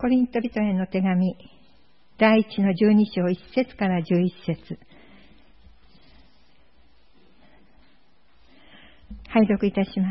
コリント人への手紙第1の12章1節から11節。拝読いたします。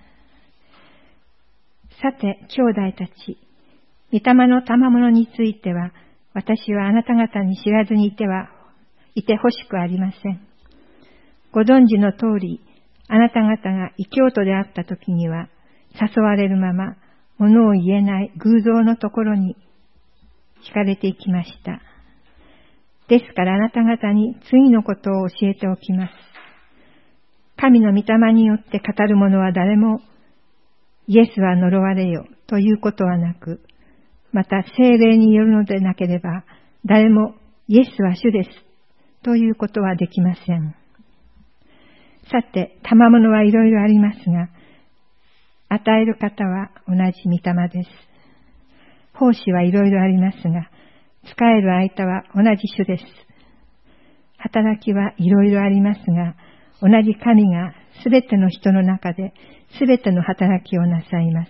さて、兄弟たち、御霊の賜物については、私はあなた方に知らずにいてほしくありません。ご存知の通り、あなた方が異教徒であった時には、誘われるまま、物を言えない偶像のところに惹かれていきました。ですからあなた方に次のことを教えておきます。神の御霊によって語る者は誰も、イエスは呪われよということはなく、また聖霊によるのでなければ、誰もイエスは主ですということはできません。さて、賜物はいろいろありますが、与える方は同じ御霊です。奉仕はいろいろありますが、使える相手は同じ主です。働きはいろいろありますが、同じ神がすべての人の中ですべての働きをなさいます。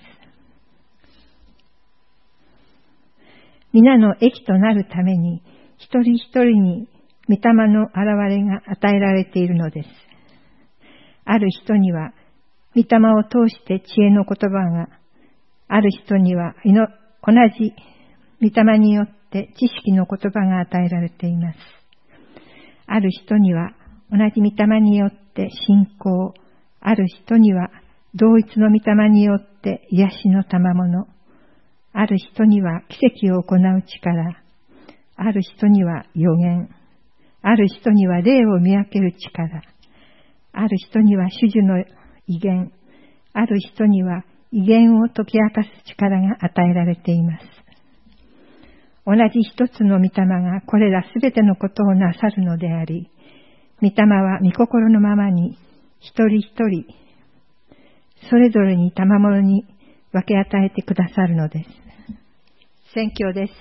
皆の益となるために、一人一人に御霊の現れが与えられているのです。ある人には、御霊を通して知恵の言葉が、ある人には同じ御霊によって知識の言葉が与えられています。ある人には同じ御霊によって信仰、ある人には同一の御霊によって癒しの賜物、ある人には奇跡を行う力、ある人には預言、ある人には霊を見分ける力、ある人には種々の異言、ある人には異言を解き明かす力が与えられています。同じ一つの御霊がこれらすべてのことをなさるのであり、御霊は御心のままに一人一人それぞれに賜物に分け与えてくださるのです。宣教です。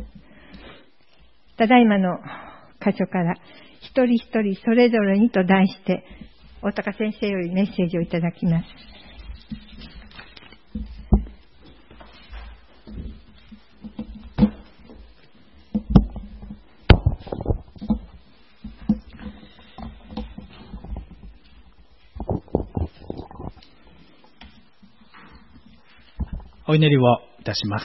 ただいまの箇所から一人一人それぞれにと題して大高先生よりメッセージをいただきます。 お祈りをいたします。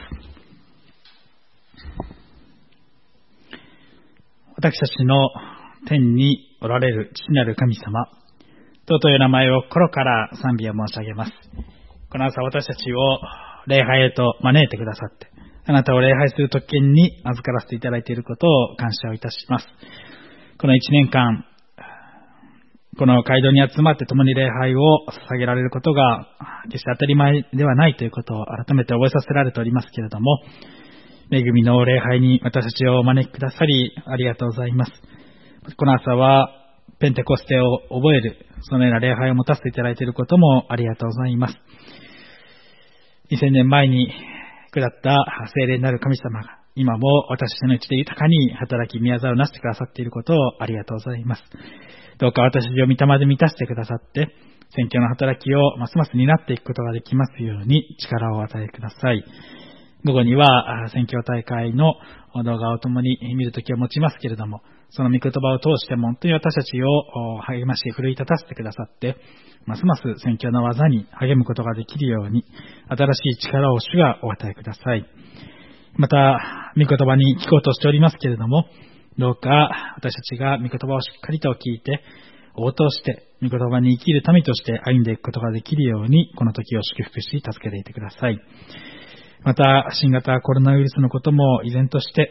私たちの天におられる父なる神様、尊い名前を心から賛美を申し上げます。この朝私たちを礼拝へと招いてくださって、あなたを礼拝する特権に預からせていただいていることを感謝をいたします。この1年間、この街道に集まって共に礼拝を捧げられることが決して当たり前ではないということを改めて覚えさせられておりますけれども、恵みの礼拝に私たちをお招きくださりありがとうございます。この朝はペンテコステを覚えるそのような礼拝を持たせていただいていることもありがとうございます。2000年前に下った聖霊なる神様が今も私たちのうちで豊かに働き宮沢をなしてくださっていることをありがとうございます。どうか私たちを御霊で満たしてくださって宣教の働きをますます担っていくことができますように力をお与えください。午後には宣教大会の動画を共に見るときを持ちますけれども、その御言葉を通しても本当に私たちを励まし奮い立たせてくださって、ますます宣教の技に励むことができるように新しい力を主がお与えください。また御言葉に聞こうとしておりますけれども、どうか私たちが御言葉をしっかりと聞いて応答して御言葉に生きる民として歩んでいくことができるようにこの時を祝福し助けていてください。また新型コロナウイルスのことも依然として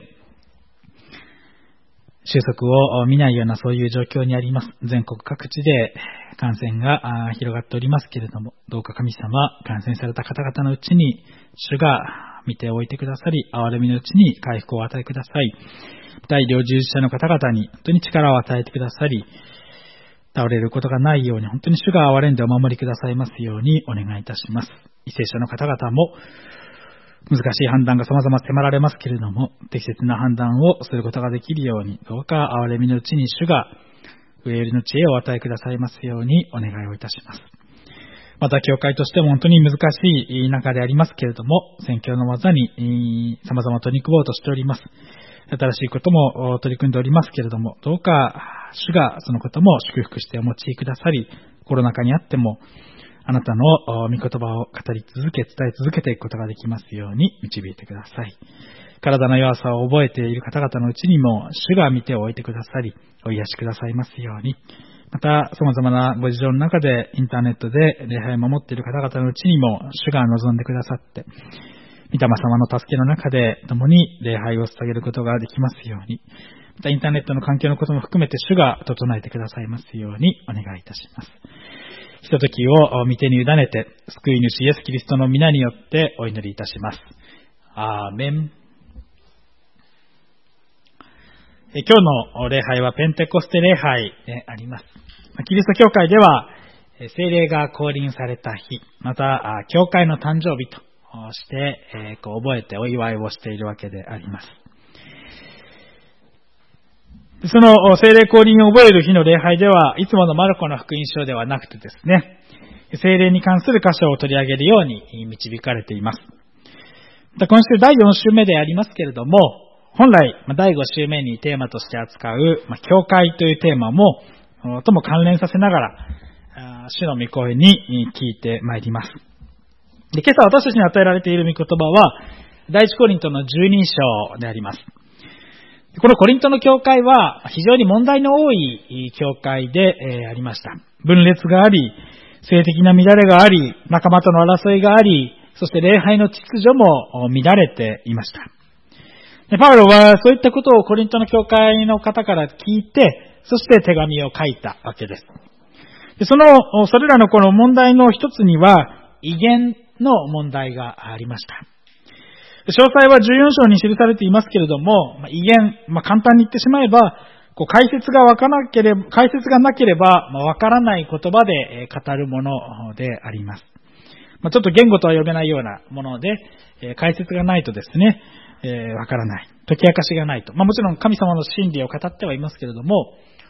収束を見ないようなそういう状況にあります。全国各地で感染が広がっておりますけれども、どうか神様、感染された方々のうちに主が見ておいてくださり、憐れみのうちに回復を与えください。また医療従事者の方々に本当に力を与えてくださり、倒れることがないように本当に主が憐れんでお守りくださいますようにお願いいたします。為政者の方々も難しい判断が様々迫られますけれども、適切な判断をすることができるように、どうか憐れみのうちに主が上よりの知恵をお与えくださいますようにお願いをいたします。 また教会としても本当に難しい中でありますけれども、宣教の技に様々取り組もうとしております。新しいことも取り組んでおりますけれども、どうか主がそのことも祝福してお持ちくださり、コロナ禍にあってもあなたの御言葉を語り続け、伝え続けていくことができますように導いてください。体の弱さを覚えている方々のうちにも主が見ておいてくださり、お癒しくださいますように。また、様々なご事情の中でインターネットで礼拝を守っている方々のうちにも主が望んでくださって、御霊様の助けの中で共に礼拝を捧げることができますように。また、インターネットの環境のことも含めて主が整えてくださいますようにお願いいたします。ひとときを御手に委ねて、救い主イエス・キリストの皆によってお祈りいたします。アーメン。今日の礼拝はペンテコステ礼拝であります。キリスト教会では聖霊が降臨された日、また教会の誕生日として覚えてお祝いをしているわけであります。その聖霊降臨を覚える日の礼拝では、いつものマルコの福音書ではなくてですね、聖霊に関する箇所を取り上げるように導かれています。また今週第4週目でありますけれども、本来第5週目にテーマとして扱う教会というテーマもとも関連させながら主の御声に聞いてまいります。で、今朝私たちに与えられている御言葉は第一コリントの12章であります。このコリントの教会は非常に問題の多い教会でありました。分裂があり、性的な乱れがあり、仲間との争いがあり、そして礼拝の秩序も乱れていました。でパウロはそういったことをコリントの教会の方から聞いて、そして手紙を書いたわけです。でそれらのこの問題の一つには、異言の問題がありました。詳細は14章に記されていますけれども、異言、簡単に言ってしまえば、解説がなければ、わからない言葉で語るものであります。ちょっと言語とは呼べないようなもので、解説がないとですね、わからない。解き明かしがないと。もちろん神様の真理を語ってはいますけれども、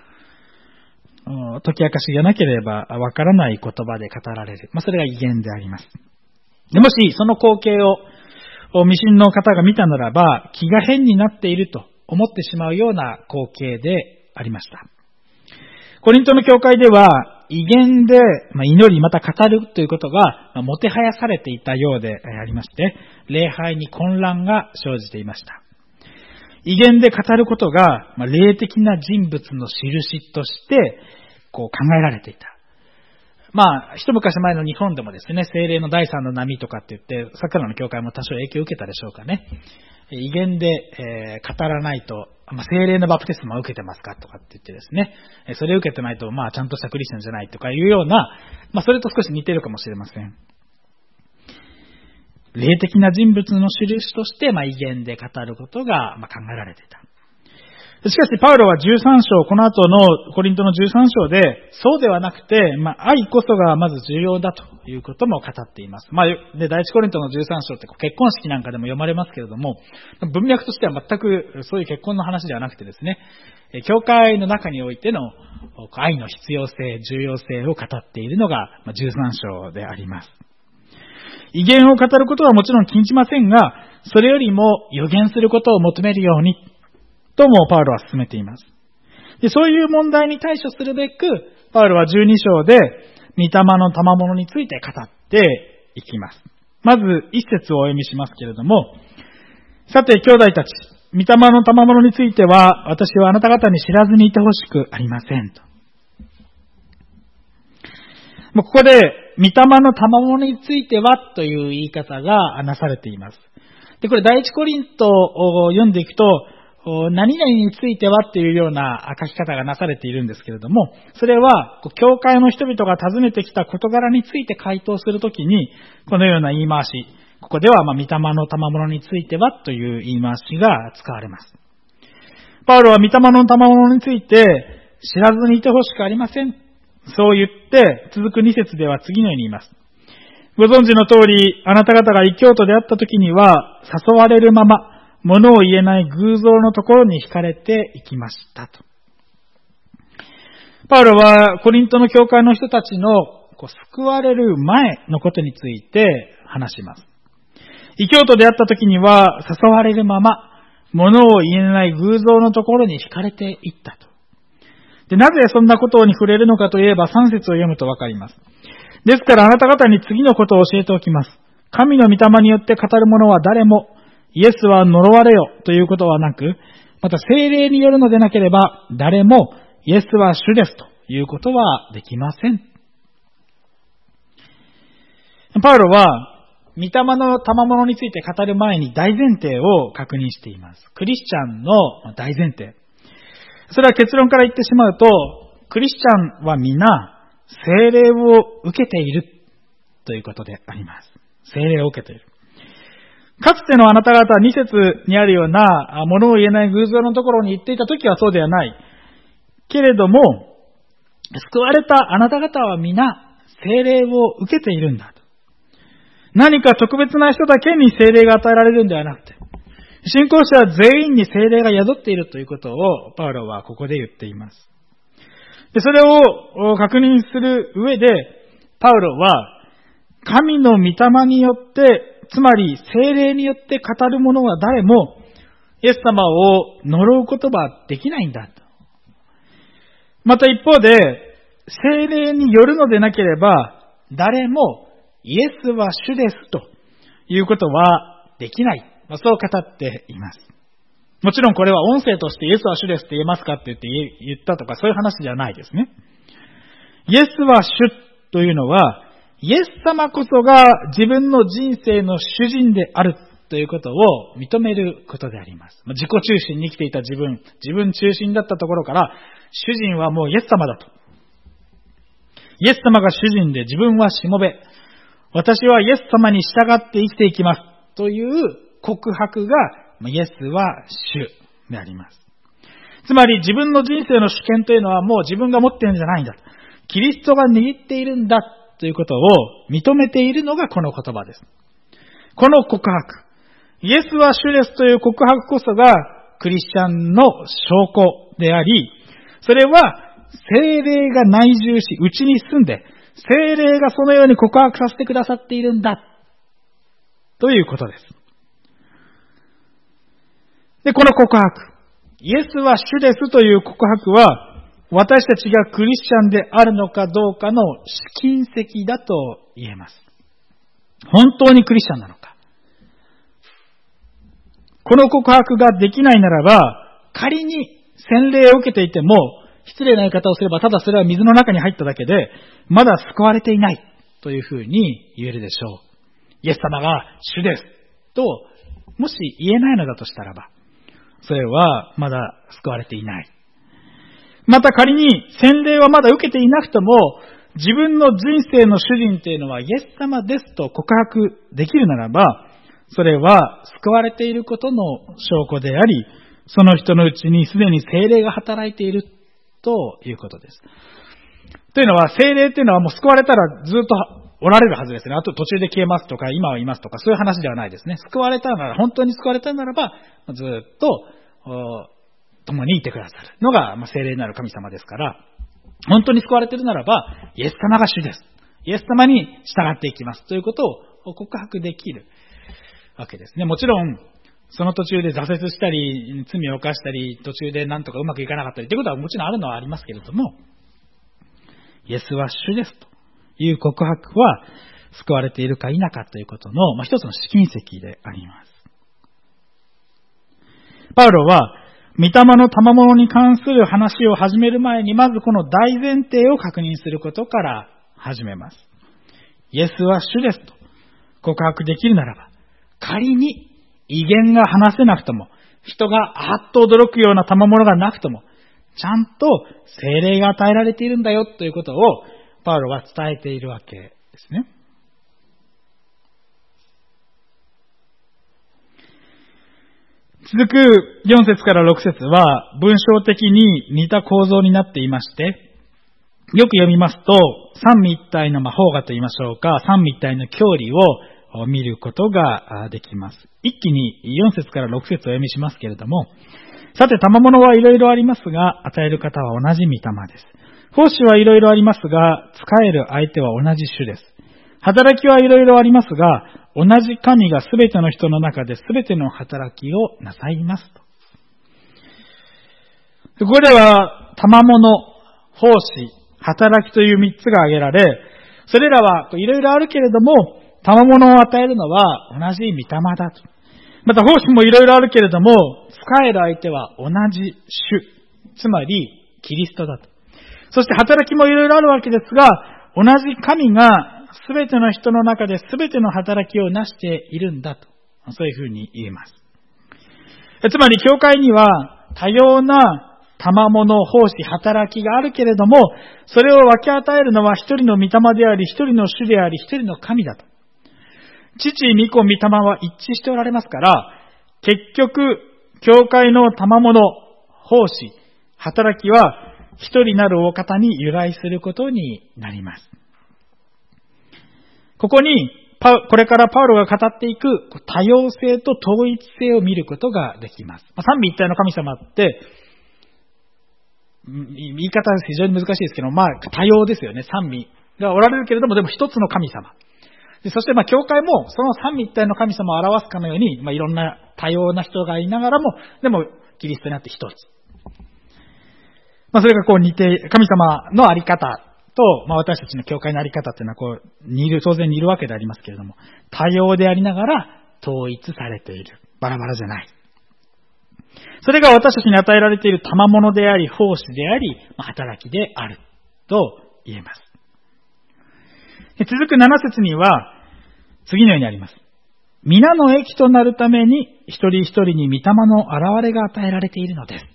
解き明かしがなければわからない言葉で語られる。それが異言であります。でもし、その光景を未信の方が見たならば、気が変になっていると思ってしまうような光景でありました。コリントの教会では、異言で祈りまた語るということがもてはやされていたようでありまして、礼拝に混乱が生じていました。異言で語ることが霊的な人物の印として考えられていた。一昔前の日本でもですね、聖霊の第三の波とかって言って、桜の教会も多少影響を受けたでしょうかね。異言で、語らないと、聖霊のバプテスマを受けてますかとかって言ってですね、それを受けてないと、ちゃんとしたクリスチャンじゃないとかいうような、それと少し似てるかもしれません。霊的な人物の印として、異言で語ることが考えられていた。しかし、パウロは13章、この後のコリントの13章で、そうではなくて、愛こそがまず重要だということも語っています。で、第一コリントの13章って結婚式なんかでも読まれますけれども、文脈としては全くそういう結婚の話ではなくてですね、教会の中においての愛の必要性、重要性を語っているのが13章であります。異言を語ることはもちろん禁じませんが、それよりも予言することを求めるように、ともパウロは進めています。で、そういう問題に対処するべく、パウロは12章で、御霊の賜物について語っていきます。まず、一節をお読みしますけれども、さて、兄弟たち、御霊の賜物については、私はあなた方に知らずにいてほしくありませんと。ここで、御霊の賜物についてはという言い方がなされています。で、これ第一コリントを読んでいくと、何々についてはっていうような書き方がなされているんですけれども、それは教会の人々が尋ねてきた事柄について回答するときに、このような言い回し、ここでは御霊の賜物についてはという言い回しが使われます。パウロは御霊の賜物について知らずにいてほしくありません。そう言って続く2節では次のように言います。ご存知の通り、あなた方が異教徒であったときには誘われるまま、物を言えない偶像のところに惹かれていきましたと。パウロはコリントの教会の人たちの救われる前のことについて話します。異教徒であった時には誘われるまま、物を言えない偶像のところに惹かれていったと。で、なぜそんなことに触れるのかといえば3節を読むとわかります。ですからあなた方に次のことを教えておきます。神の御霊によって語る者は誰も、イエスは呪われよということはなく、また聖霊によるのでなければ誰もイエスは主ですということはできません。パウロは御霊の賜物について語る前に大前提を確認しています。クリスチャンの大前提。それは結論から言ってしまうと、クリスチャンは皆聖霊を受けているということであります。聖霊を受けている。かつてのあなた方2節にあるような物を言えない偶像のところに行っていた時はそうではない。けれども、救われたあなた方は皆聖霊を受けているんだと。何か特別な人だけに聖霊が与えられるんではなくて、信仰者は全員に聖霊が宿っているということをパウロはここで言っています。で、それを確認する上で、パウロは神の御霊によって、つまり聖霊によって語る者は誰もイエス様を呪うことはできないんだと。また一方で、聖霊によるのでなければ誰もイエスは主ですということはできない。そう語っています。もちろんこれは音声としてイエスは主ですって言えますかって言ったとかそういう話じゃないですね。イエスは主というのは、イエス様こそが自分の人生の主人であるということを認めることであります。自己中心に生きていた自分中心だったところから、主人はもうイエス様だと。イエス様が主人で自分はしもべ。私はイエス様に従って生きていきますという告白がイエスは主であります。つまり自分の人生の主権というのはもう自分が持っているんじゃないんだ。キリストが握っているんだということを認めているのがこの言葉です。この告白、イエスは主ですという告白こそがクリスチャンの証拠であり、それは聖霊が内住し、内に住んで、聖霊がそのように告白させてくださっているんだということです。で、この告白、イエスは主ですという告白は、私たちがクリスチャンであるのかどうかの試金石だと言えます。本当にクリスチャンなのか。この告白ができないならば、仮に洗礼を受けていても、失礼な言い方をすれば、ただそれは水の中に入っただけで、まだ救われていないというふうに言えるでしょう。イエス様が主ですと、もし言えないのだとしたらば、それはまだ救われていない。また仮に洗礼はまだ受けていなくとも、自分の人生の主人というのはイエス様ですと告白できるならば、それは救われていることの証拠であり、その人のうちにすでに聖霊が働いているということです。というのは、聖霊というのはもう救われたらずっとおられるはずですね。あと途中で消えますとか、今はいますとか、そういう話ではないですね。救われたなら、本当に救われたならば、ずっと共にいてくださるのが聖霊なる神様ですから、本当に救われているならば、イエス様が主です。イエス様に従っていきますということを告白できるわけですね。もちろん、その途中で挫折したり、罪を犯したり、途中でなんとかうまくいかなかったりということはもちろんあるのはありますけれども、イエスは主ですという告白は救われているか否かということの、一つの試金石であります。パウロは、御霊の賜物に関する話を始める前に、まずこの大前提を確認することから始めます。イエスは主ですと告白できるならば、仮に異言が話せなくとも、人があっと驚くような賜物がなくとも、ちゃんと聖霊が与えられているんだよということをパウロは伝えているわけですね。続く4節から6節は文章的に似た構造になっていまして、よく読みますと三位一体の魔法画と言いましょうか、三位一体の教理を見ることができます。一気に4節から6節を読みしますけれども、さて賜物はいろいろありますが、与える方は同じ御霊です。 奉仕はいろいろありますが、仕える相手は同じ主です。働きはいろいろありますが、同じ神がすべての人の中ですべての働きをなさいますと。ここでは、賜物、奉仕、働きという3つが挙げられ、それらはいろいろあるけれども、賜物を与えるのは同じ御霊だと。また奉仕もいろいろあるけれども、仕える相手は同じ主、つまりキリストだと。そして働きもいろいろあるわけですが、同じ神がすべての人の中ですべての働きをなしているんだと。そういうふうに言えます。つまり教会には多様な賜物、奉仕、働きがあるけれども、それを分け与えるのは一人の御霊であり、一人の主であり、一人の神だと。父、御子、御霊は一致しておられますから、結局、教会の賜物、奉仕、働きは、一人なるお方に由来することになります。ここに、これからパウロが語っていく多様性と統一性を見ることができます。三位一体の神様って、言い方は非常に難しいですけど、多様ですよね。三位がおられるけれども、でも一つの神様。そして教会もその三位一体の神様を表すかのように、いろんな多様な人がいながらも、でもキリストにあって一つ。それが似て、神様のあり方と、私たちの教会のあり方っていうのは当然似るわけでありますけれども、多様でありながら統一されている。バラバラじゃない。それが私たちに与えられている賜物であり、奉仕であり、働きであると言えます。続く7節には、次のようにあります。皆の益となるために、一人一人に御霊の現れが与えられているのです。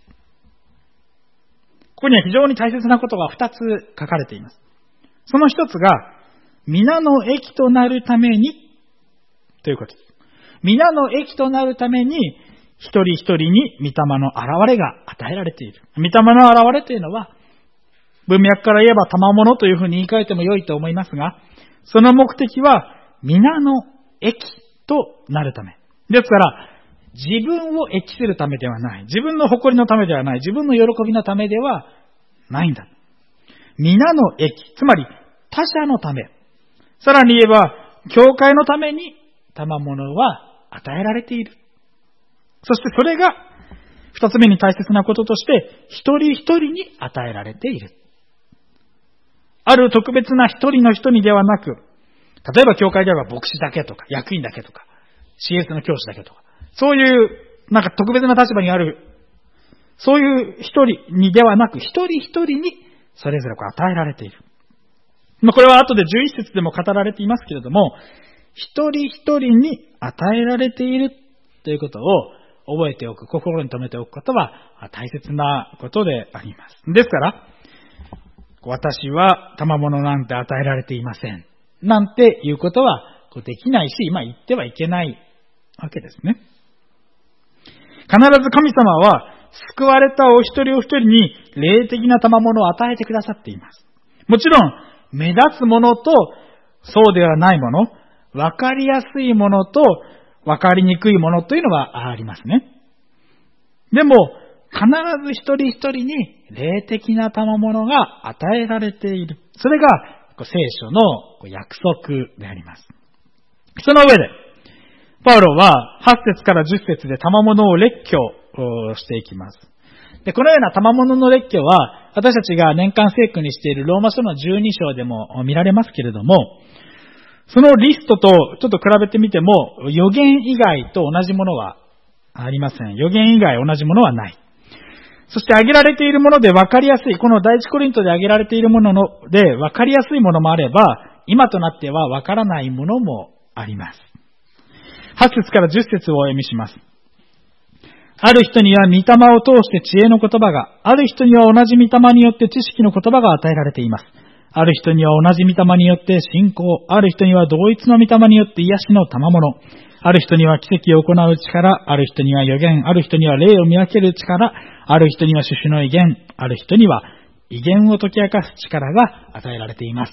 ここには非常に大切なことが2つ書かれています。その一つが、皆の益となるために、ということです。皆の益となるために、一人一人に御霊の現れが与えられている。御霊の現れというのは、文脈から言えば賜物というふうに言い換えても良いと思いますが、その目的は皆の益となるため。ですから、自分を益するためではない。自分の誇りのためではない。自分の喜びのためではないんだ。皆の益、つまり他者のため。さらに言えば、教会のために賜物は与えられている。そしてそれが二つ目に大切なこととして、一人一人に与えられている。ある特別な一人の人にではなく、例えば教会では牧師だけとか、役員だけとか、CS の教師だけとか、そういう特別な立場にある、そういう一人にではなく、一人一人にそれぞれ与えられている。これは後で11節でも語られていますけれども、一人一人に与えられているということを覚えておく、心に留めておくことは大切なことであります。ですから、私は賜物なんて与えられていません。なんていうことはできないし、言ってはいけないわけですね。必ず神様は救われたお一人お一人に霊的な賜物を与えてくださっています。もちろん、目立つものとそうではないもの、わかりやすいものとわかりにくいものというのはありますね。でも、必ず一人一人に霊的な賜物が与えられている。それが聖書の約束であります。その上で、パウロは8節から10節で賜物を列挙していきます。で、このような賜物の列挙は、私たちが年間聖句にしているローマ書の12章でも見られますけれども、そのリストとちょっと比べてみても、預言以外と同じものはありません。預言以外同じものはない。そして挙げられているもので分かりやすい、この第一コリントで挙げられているもので分かりやすいものもあれば、今となっては分からないものもあります。8節から10節をお読みします。ある人には御霊を通して知恵の言葉が、ある人には同じ御霊によって知識の言葉が与えられています。ある人には同じ御霊によって信仰、ある人には同一の御霊によって癒しの賜物、ある人には奇跡を行う力、ある人には預言、ある人には霊を見分ける力、ある人には主々の威厳、ある人には威厳を解き明かす力が与えられています。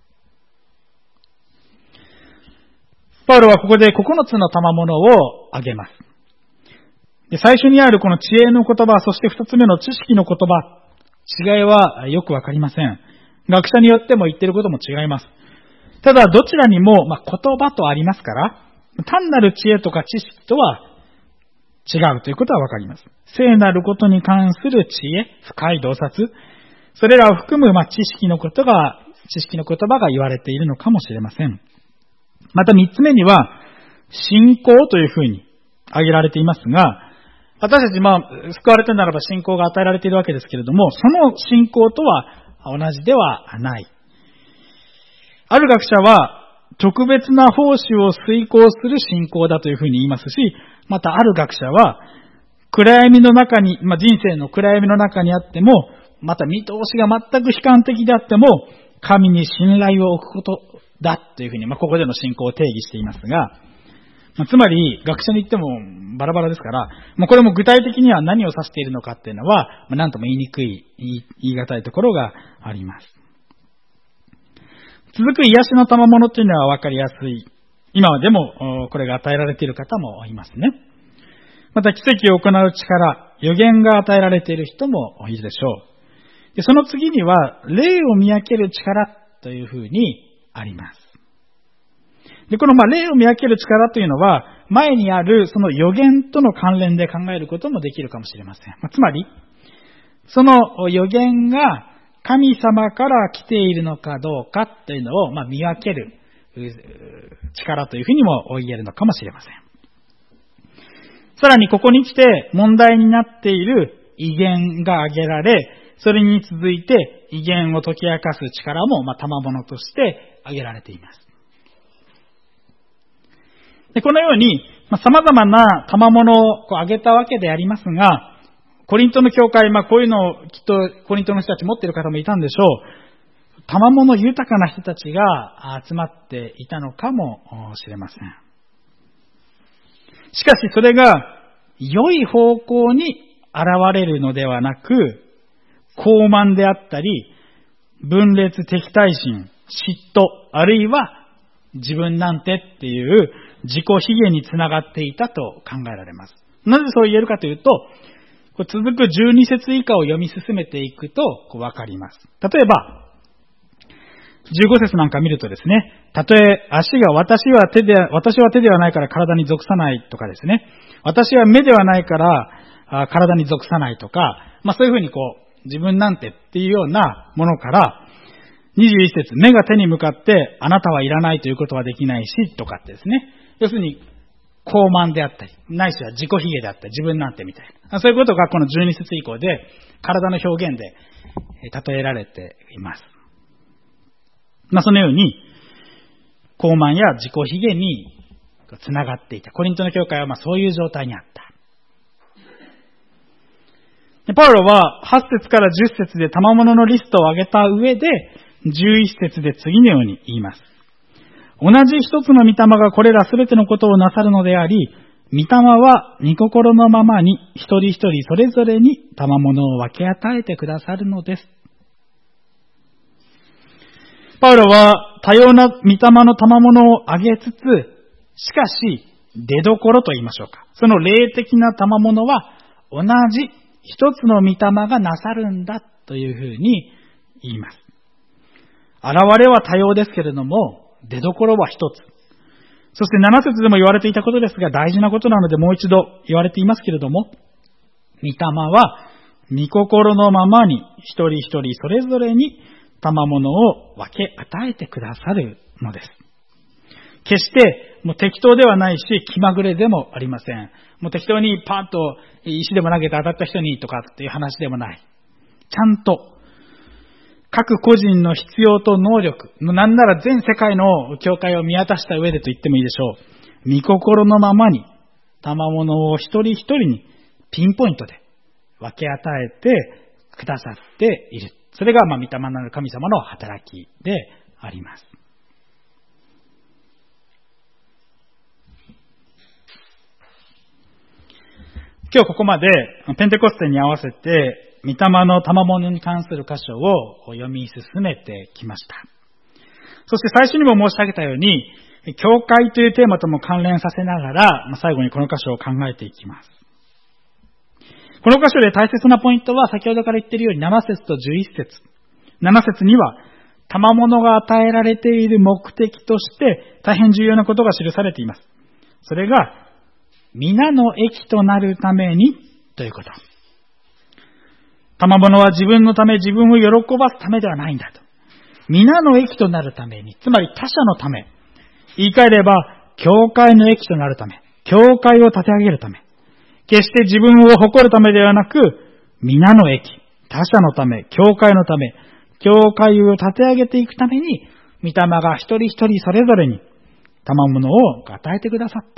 パウロはここで9つの賜物を挙げます。で、最初にあるこの知恵の言葉、そして2つ目の知識の言葉、 違いはよくわかりません。学者によっても言っていることも違います。ただ、どちらにも、言葉とありますから、単なる知恵とか知識とは違うということはわかります。聖なることに関する知恵、深い洞察、それらを含む、知識の言葉が言われているのかもしれません。また三つ目には、信仰というふうに挙げられていますが、私たち、救われたならば信仰が与えられているわけですけれども、その信仰とは同じではない。ある学者は、特別な奉仕を遂行する信仰だというふうに言いますし、またある学者は、暗闇の中に、人生の暗闇の中にあっても、また見通しが全く悲観的であっても、神に信頼を置くことだというふうに、ここでの信仰を定義していますが、つまり、学者に言ってもバラバラですから、これも具体的には何を指しているのかっていうのは、何とも言いにくい、言い難いところがあります。続く癒しの賜物というのは分かりやすい。今でもこれが与えられている方もいますね。また奇跡を行う力、予言が与えられている人もいるでしょう。でその次には、霊を見分ける力というふうにあります。で、この霊を見分ける力というのは、前にあるその予言との関連で考えることもできるかもしれません。つまり、その予言が神様から来ているのかどうかというのを見分ける力というふうにも言えるのかもしれません。さらにここに来て問題になっている異言が挙げられ、それに続いて異言を解き明かす力も賜物として挙げられています。でこのように様々な賜物を挙げたわけでありますが、コリントの教会、こういうのをきっとコリントの人たち持っている方もいたんでしょう。賜物豊かな人たちが集まっていたのかもしれません。しかしそれが良い方向に現れるのではなく、傲慢であったり、分裂敵対心、嫉妬、あるいは自分なんてっていう自己卑下につながっていたと考えられます。なぜそう言えるかというと、続く12節以下を読み進めていくとわかります。例えば、15節なんか見るとですね、たとえ足が私は手ではないから体に属さないとかですね、私は目ではないから体に属さないとか、そういうふうに自分なんてっていうようなものから、21節、目が手に向かってあなたはいらないということはできないしとかってですね、要するに傲慢であったり、ないしは自己卑下であったり、自分なんてみたいな。そういうことがこの12節以降で体の表現で例えられています。そのように、傲慢や自己卑下につながっていた。コリントの教会はそういう状態にあった。パウロは8節から10節で賜物のリストを挙げた上で、11節で次のように言います。同じ一つの御霊がこれらすべてのことをなさるのであり、御霊は御心のままに一人一人それぞれに賜物を分け与えてくださるのです。パウロは多様な御霊の賜物を挙げつつ、しかし出どころと言いましょうか。その霊的な賜物は同じ一つの御霊がなさるんだというふうに言います。現れは多様ですけれども、出どころは一つ。そして7節でも言われていたことですが、大事なことなのでもう一度言われていますけれども、御霊は御心のままに一人一人それぞれに賜物を分け与えてくださるのです。決してもう適当ではないし気まぐれでもありません。もう適当にパーッと石でも投げて当たった人にとかっていう話でもない。ちゃんと各個人の必要と能力、なんなら全世界の教会を見渡した上でと言ってもいいでしょう。御心のままに賜物を一人一人にピンポイントで分け与えてくださっている。それが御霊なる神様の働きであります。今日ここまでペンテコステに合わせて御霊の賜物に関する箇所を読み進めてきました。そして最初にも申し上げたように、教会というテーマとも関連させながら、最後にこの箇所を考えていきます。 この箇所で大切なポイントは、先ほどから言っているように7節と11節。7節には、賜物が与えられている目的として大変重要なことが記されています。それが、皆の益となるためにということ。賜物は自分のため、自分を喜ばすためではないんだと。皆の益となるために、つまり他者のため。言い換えれば、教会の益となるため。教会を立て上げるため。決して自分を誇るためではなく、皆の益、他者のため、教会のため、教会を立て上げていくために、御霊が一人一人それぞれに賜物を与えてくださった。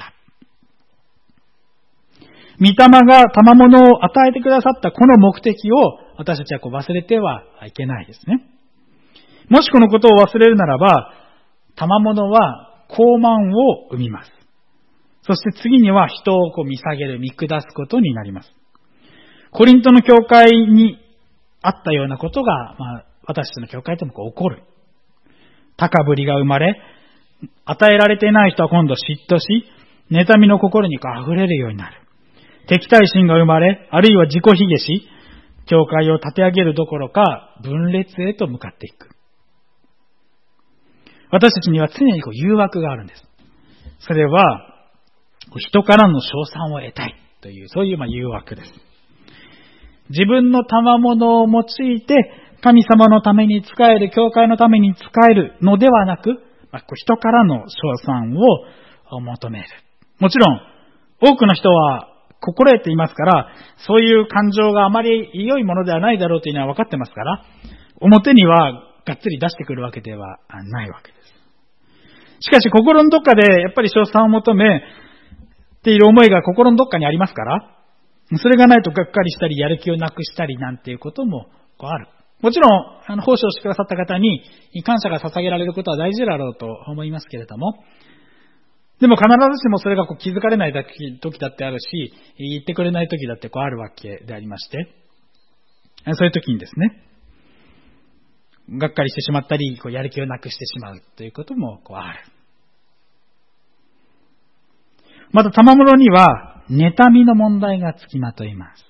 御霊が賜物を与えてくださったこの目的を私たちは忘れてはいけないですね。もしこのことを忘れるならば、賜物は傲慢を生みます。そして次には人を見下げる、見下すことになります。コリントの教会にあったようなことが、私たちの教会でも起こる。高ぶりが生まれ、与えられていない人は今度嫉妬し、妬みの心に溢れるようになる。敵対心が生まれ、あるいは自己卑下し、教会を立て上げるどころか分裂へと向かっていく。私たちには常に誘惑があるんです。それは、人からの称賛を得たいという、そういう誘惑です。自分の賜物を用いて、神様のために使える、教会のために使えるのではなく、人からの称賛を求める。もちろん、多くの人は心得ていますから、そういう感情があまり良いものではないだろうというのは分かってますから、表にはがっつり出してくるわけではないわけです。しかし、心のどっかでやっぱり称賛を求めている思いが心のどっかにありますから、それがないとがっかりしたり、やる気をなくしたりなんていうこともある。もちろん、奉仕をしてくださった方に感謝が捧げられることは大事だろうと思いますけれども、でも必ずしもそれが気づかれない時だってあるし、言ってくれない時だってあるわけでありまして、そういう時にですね、がっかりしてしまったり、やる気をなくしてしまうということもある。また、賜物には、妬みの問題がつきまといます。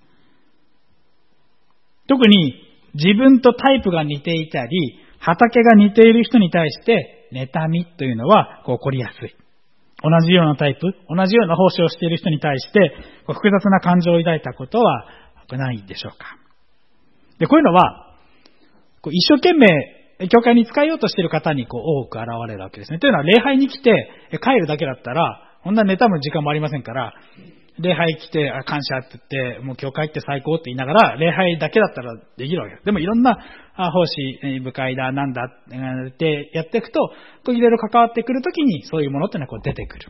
特に、自分とタイプが似ていたり、畑が似ている人に対して、妬みというのは起こりやすい。同じようなタイプ、同じような奉仕をしている人に対して、複雑な感情を抱いたことはないでしょうか。で、こういうのは、一生懸命、教会に使えようとしている方に多く現れるわけですね。というのは、礼拝に来て帰るだけだったら、こんな妬む時間もありませんから、礼拝来て感謝って言って、もう教会って最高って言いながら、礼拝だけだったらできるわけです。でもいろんな奉仕、部会だ、なんだってやっていくと、いろいろ関わってくるときに、そういうものってのは出てくる。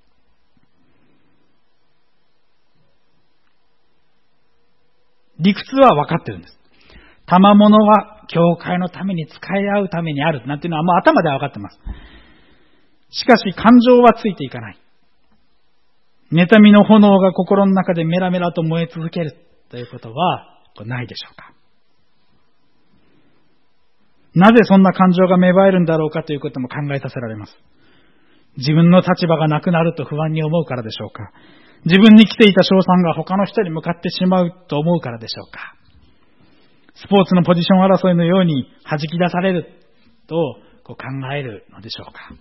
理屈は分かってるんです。賜物は教会のために使い合うためにあるなんていうのはもう頭では分かってます。しかし感情はついていかない。妬みの炎が心の中でメラメラと燃え続けるということはないでしょうか。なぜそんな感情が芽生えるんだろうかということも考えさせられます。自分の立場がなくなると不安に思うからでしょうか。自分に来ていた称賛が他の人に向かってしまうと思うからでしょうか。スポーツのポジション争いのように弾き出されると考えるのでしょうか。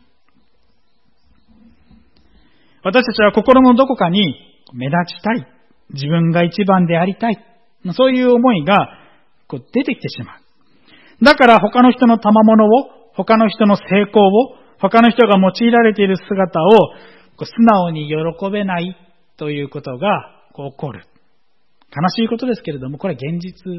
私たちは心のどこかに目立ちたい、自分が一番でありたい、そういう思いが出てきてしまう。だから他の人の賜物を、他の人の成功を、他の人が用いられている姿を素直に喜べないということが起こる。悲しいことですけれども、これは現実。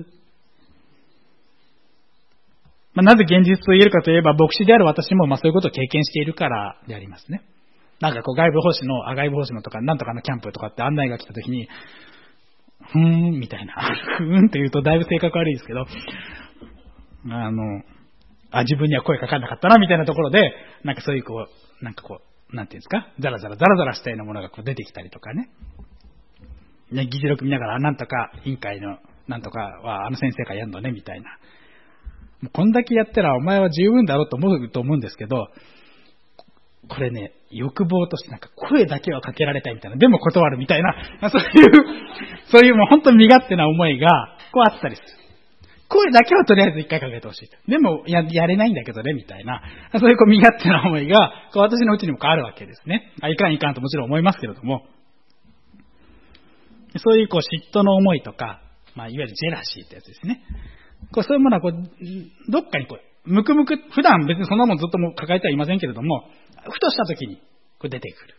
なぜ現実と言えるかといえば、牧師である私もそういうことを経験しているからでありますね。外部奉仕のとか、なんとかのキャンプとかって案内が来たときに、みたいな。って言うとだいぶ性格悪いですけど、自分には声かかんなかったな、みたいなところで、そういうなんていうんですか、ザラザラしたようなものが出てきたりとかね。議事録見ながら、なんとか委員会の、なんとかは先生がやるのね、みたいな。こんだけやったらお前は十分だろうと思うんですけど、これね、欲望として声だけはかけられたいみたいな、でも断るみたいな、そういうそういうもう本当に身勝手な思いが、こうあったりする。声だけはとりあえず一回かけてほしい。でも、やれないんだけどね、みたいな。そういう身勝手な思いが、私のうちにもあるわけですね。いかんともちろん思いますけれども。そういう嫉妬の思いとか、いわゆるジェラシーってやつですね。そういうものはどっかにむくむく、普段別にそんなもんずっとも抱えてはいませんけれども、ふとした時に出てくる。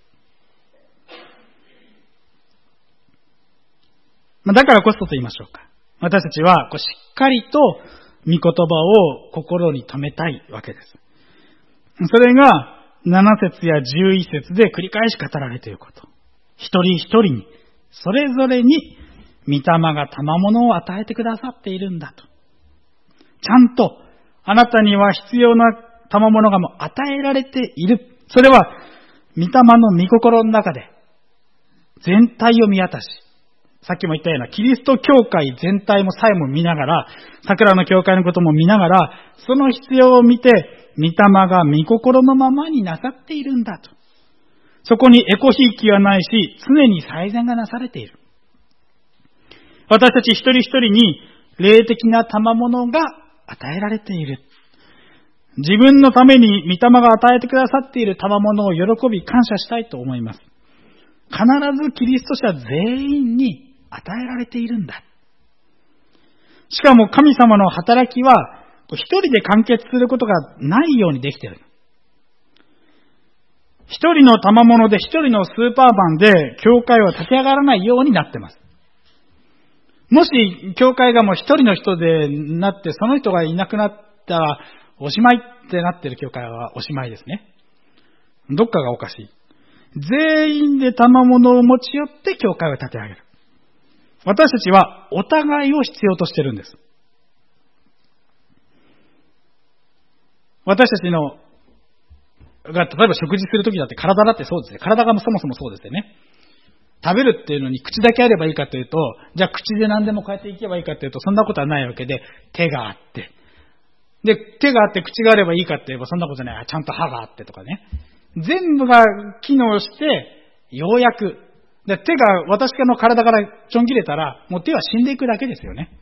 だからこそと言いましょうか。私たちはしっかりと御言葉を心に留めたいわけです。それが7節や11節で繰り返し語られていること。一人一人に、それぞれに御霊が賜物を与えてくださっているんだと。ちゃんとあなたには必要な賜物がもう与えられている。それは御霊の御心の中で全体を見渡し、さっきも言ったようなキリスト教会全体もさえも見ながら、桜の教会のことも見ながら、その必要を見て、御霊が御心のままになさっているんだと。そこにエコひいきはないし、常に最善がなされている。私たち一人一人に霊的な賜物が与えられている。自分のために御霊が与えてくださっている賜物を喜び感謝したいと思います。必ずキリスト者全員に与えられているんだ。しかも神様の働きは一人で完結することがないようにできている。一人の賜物で一人のスーパーマンで教会は立ち上がらないようになっています。もし教会がもう一人の人でなって、その人がいなくなったらおしまいってなっている教会はおしまいですね。どっかがおかしい。全員で賜物を持ち寄って教会を立て上げる。私たちはお互いを必要としているんです。私たちのが、例えば食事するときだって体だってそうですね。体がそもそもそうですよね。食べるっていうのに口だけあればいいかというと、じゃあ口で何でもこうやっていけばいいかというと、そんなことはないわけで、手があって。で、手があって口があればいいかって言えばそんなことない。ちゃんと歯があってとかね。全部が機能して、ようやく。で、手が私の体からちょん切れたら、もう手は死んでいくだけですよね。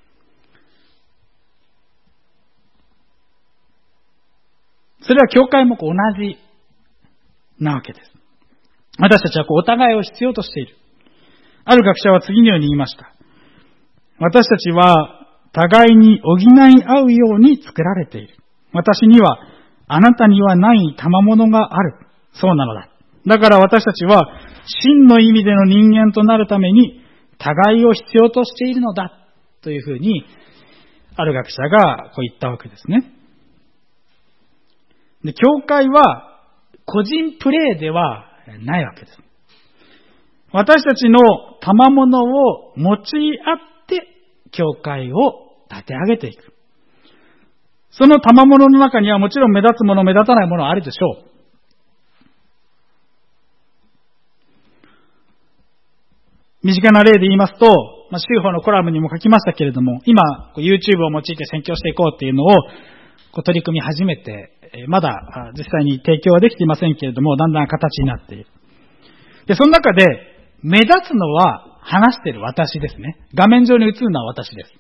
それは教会も同じなわけです。私たちはお互いを必要としている。ある学者は次のように言いました。私たちは互いに補い合うように作られている。私にはあなたにはない賜物がある。そうなのだ。だから私たちは真の意味での人間となるために互いを必要としているのだ。というふうにある学者が言ったわけですね。で、教会は個人プレーではないわけです。私たちの賜物を用い合って教会を立て上げていく。その賜物の中にはもちろん目立つもの、目立たないものはあるでしょう。身近な例で言いますと、修法のコラムにも書きましたけれども、今 YouTube を用いて宣教していこうっていうのを取り組み始めて、まだ実際に提供はできていませんけれども、だんだん形になっている。で、その中で目立つのは話している私ですね。画面上に映るのは私です。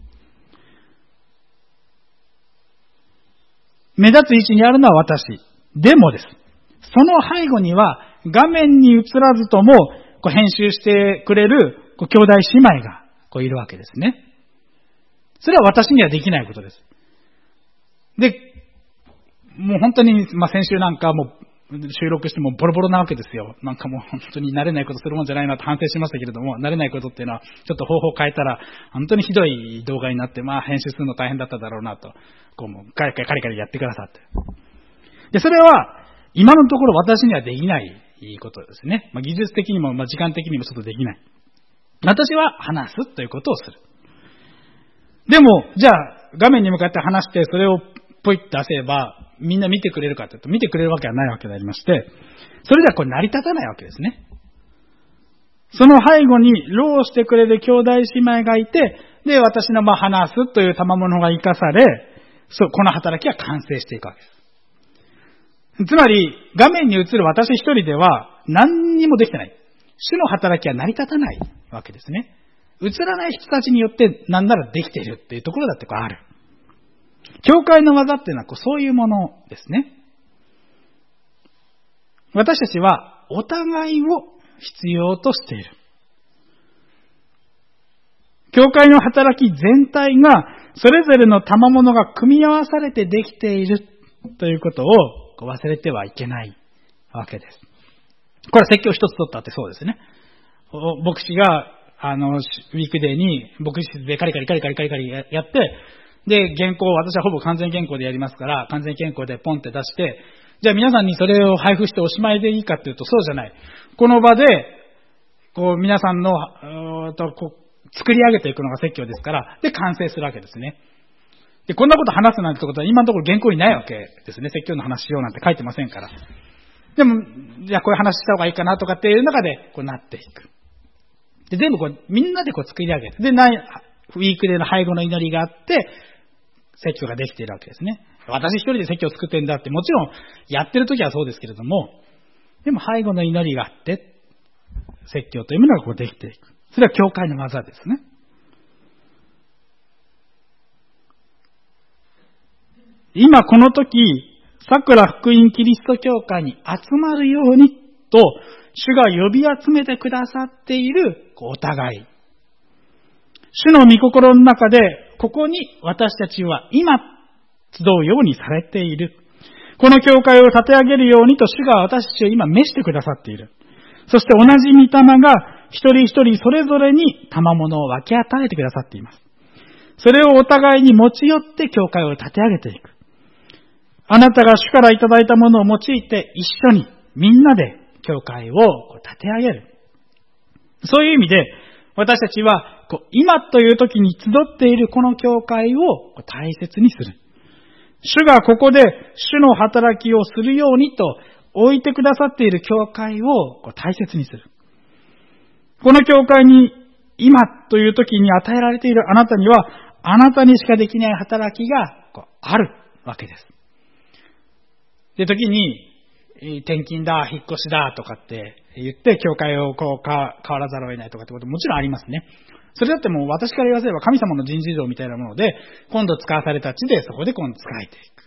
目立つ位置にあるのは私。でもです。その背後には画面に映らずとも編集してくれる兄弟姉妹がいるわけですね。それは私にはできないことです。で、もう本当に、先週なんかも収録してもボロボロなわけですよ。なんかもう本当に慣れないことするもんじゃないなと反省しましたけれども、慣れないことっていうのはちょっと方法を変えたら本当にひどい動画になって、編集するの大変だっただろうなと、もうカリカリやってくださって。で、それは今のところ私にはできないことですね。技術的にも時間的にもちょっとできない。私は話すということをする。でも、じゃあ画面に向かって話してそれをポイッと出せばみんな見てくれるかというと見てくれるわけはないわけでありまして、それでは成り立たないわけですね。その背後に労をしてくれる兄弟姉妹がいて、で、私の話すという賜物が生かされ、この働きは完成していくわけです。つまり、画面に映る私一人では何にもできてない。 主の働きは成り立たないわけですね。映らない人たちによって何ならできているっていうところだってある。教会の技っていうのはそういうものですね。私たちはお互いを必要としている。教会の働き全体がそれぞれの賜物が組み合わされてできているということを忘れてはいけないわけです。これは説教一つ取ったってそうですね。牧師がウィークデーに牧師室でカリカリやって、で、原稿を私はほぼ完全原稿でやりますから、完全原稿でポンって出して、じゃあ皆さんにそれを配布しておしまいでいいかっていうとそうじゃない。この場で、皆さんの、作り上げていくのが説教ですから、で、完成するわけですね。で、こんなこと話すなんてことは今のところ原稿にないわけですね。説教の話しようなんて書いてませんから。でも、じゃあこういう話した方がいいかなとかっていう中で、なっていく。で、全部みんなで作り上げて、で、ウィークデーの背後の祈りがあって、説教ができているわけですね。私一人で説教を作ってんだって、もちろんやってる時はそうですけれども、でも背後の祈りがあって、説教というものができていく。それは教会の技ですね。今この時、桜福音キリスト教会に集まるようにと、主が呼び集めてくださっているお互い。主の御心の中で、ここに私たちは今集うようにされている。この教会を立て上げるようにと主が私たちを今召してくださっている。そして同じ御霊が一人一人それぞれに賜物を分け与えてくださっています。それをお互いに持ち寄って教会を立て上げていく。あなたが主からいただいたものを用いて一緒にみんなで教会を立て上げる。そういう意味で私たちは今という時に集っているこの教会を大切にする。主がここで主の働きをするようにと置いてくださっている教会を大切にする。この教会に今という時に与えられているあなたにはあなたにしかできない働きがあるわけです。で、時に転勤だ、引っ越しだとかって言って教会を変わらざるを得ないとかってことももちろんありますね。それだってもう私から言わせれば神様の人事情みたいなもので、今度使わされた地でそこで今度使えていく。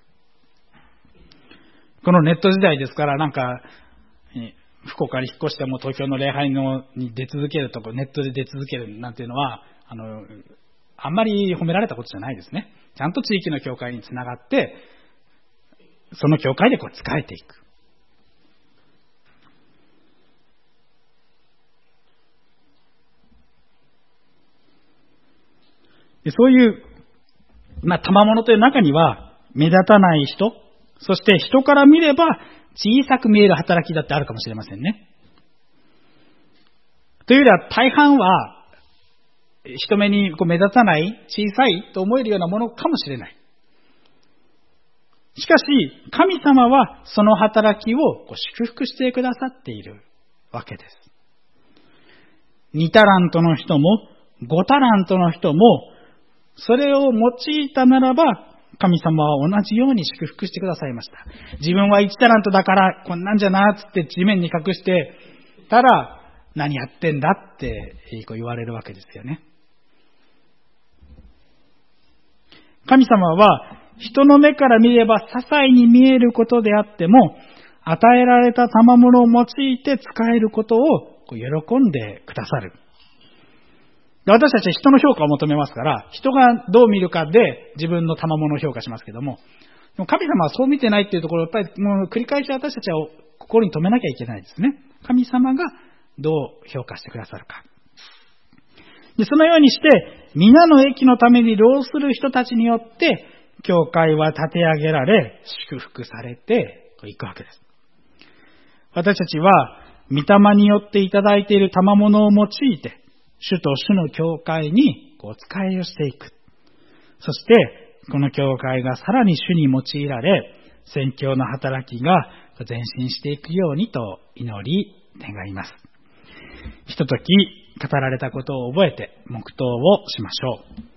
このネット時代ですから福岡に引っ越しても東京の礼拝に出続けるとか、ネットで出続けるなんていうのは、あんまり褒められたことじゃないですね。ちゃんと地域の教会につながって、その教会で使えていく。そういう、賜物という中には、目立たない人、そして人から見れば小さく見える働きだってあるかもしれませんね。というよりは大半は、人目に目立たない、小さいと思えるようなものかもしれない。しかし、神様はその働きを祝福してくださっているわけです。2タラントの人も、5タラントの人も、それを用いたならば、神様は同じように祝福してくださいました。自分は1タラントだからこんなんじゃなつって地面に隠してたら、何やってんだって言われるわけですよね。神様は人の目から見れば些細に見えることであっても、与えられた賜物を用いて使えることを喜んでくださる。私たちは人の評価を求めますから、人がどう見るかで自分の賜物を評価しますけども、でも神様はそう見てないっていうところをやっぱりもう繰り返し私たちは心に留めなきゃいけないですね。神様がどう評価してくださるか。で、そのようにして、皆の益のために労する人たちによって、教会は立て上げられ、祝福されていくわけです。私たちは、御霊によっていただいている賜物を用いて、主と主の教会に使いをしていく。そして、この教会がさらに主に用いられ、宣教の働きが前進していくようにと祈り願います。ひととき語られたことを覚えて黙祷をしましょう。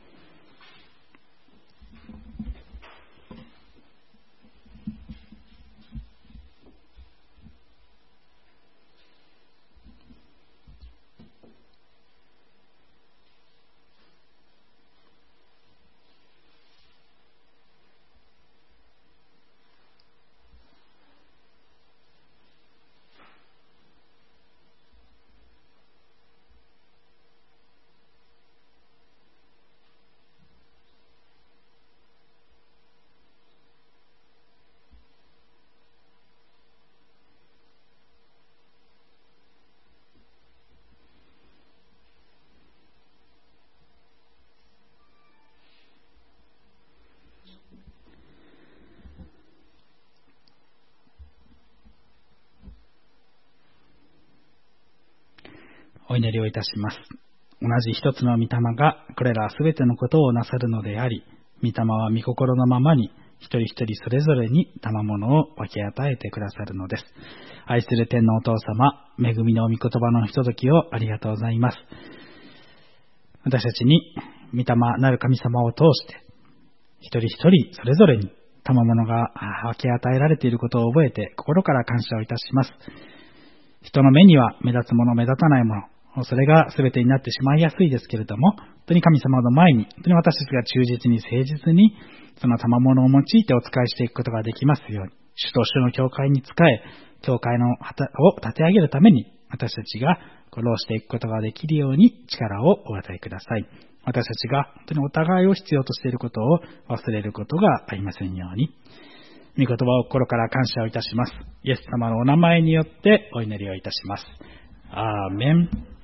お祈りをいたします。同じ一つの御霊がこれらすべてのことをなさるのであり、御霊は御心のままに一人一人それぞれに賜物を分け与えてくださるのです。愛する天のお父様、恵みの御言葉のひとときをありがとうございます。私たちに御霊なる神様を通して一人一人それぞれに賜物が分け与えられていることを覚えて心から感謝をいたします。人の目には目立つもの、目立たないもの、それが全てになってしまいやすいですけれども、本当に神様の前に、本当に私たちが忠実に誠実にその賜物を用いてお仕えしていくことができますように、主と主の教会に仕え、教会の旗を立て上げるために私たちが労していくことができるように力をお与えください。私たちが本当にお互いを必要としていることを忘れることがありませんように。御言葉を心から感謝をいたします。イエス様のお名前によってお祈りをいたします。アーメン。